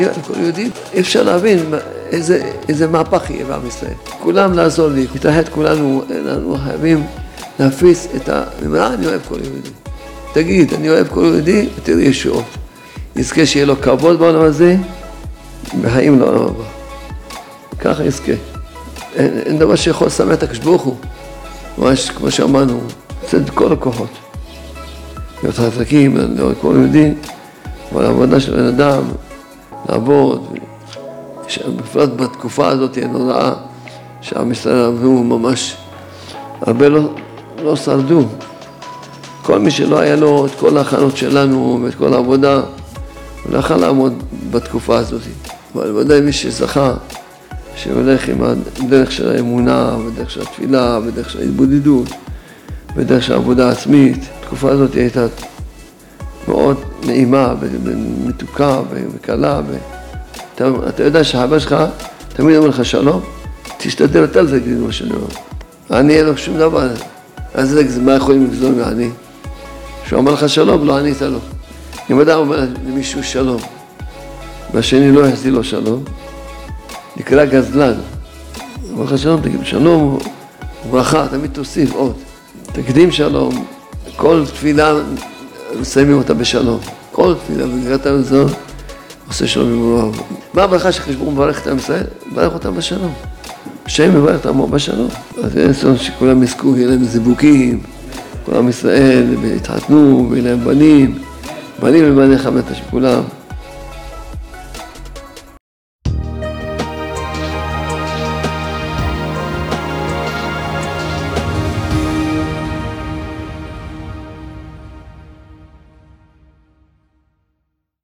להגיע לכל יהודי, אפשר להבין איזה מהפך יהיה בעם ישראל. כולם לעזור לי, להתאחד כולנו, אנחנו חייבים להפיץ את האמרה, אני אוהב כל יהודי. תגיד, אני אוהב כל יהודי, ותראי ישועות. יזכה שיהיה לו כבוד בעולם הזה, בחיים לעולם הבא. ככה יזכה. אין דבר שיכול לשמח את הקדוש ברוך הוא. ממש, כמו שאמרנו, עושה את כל הכוחות. להיות חזקים, להיות כל יהודי, אבל העבודה של בן אדם, לעבוד, בפרט בתקופה הזאת הנוראה, שעם ישראל עברו ממש, הרבה לא שרדו. כל מי שלא היה לו את כל ההכנות שלנו ואת כל העבודה, הוא לא יכול לעמוד בתקופה הזאת. אבל ודאי מי שזכה, שהולך עם הדרך של האמונה, בדרך של התפילה, בדרך של ההתבודדות, בדרך של העבודה העצמית, התקופה הזאת הייתה מאוד נעימה ומתוקה וקלה. אתה יודע שהחבר שלך תמיד אומר לך שלום, תשתדל יותר להגיד מה שאני אומר. אני אין לו שום דבר, אז מה יכולים לגזול מעני? שהוא אומר לך שלום, לא ענית לו. אם אדם אומר למישהו שלום, והשני לא יחזיר לו שלום, נקרא גזלן. אומר לך שלום, תגיד שלום, ברכה, תמיד תוסיף עוד. תקדים שלום, כל תפילה מסיימים אותה בשלום. כל תפילה, וגרעת לזו, עושה שלום במולו. מה הברכה שחשבו מברך את עם ישראל? מברך אותם בשלום. השם מברך את עמו בשלום. אז אין סוף שכולם יזכו, יהיה להם זיבוקים, כל עם ישראל, והתחתנו, ויהיה להם בנים ובני חמתה שכולם.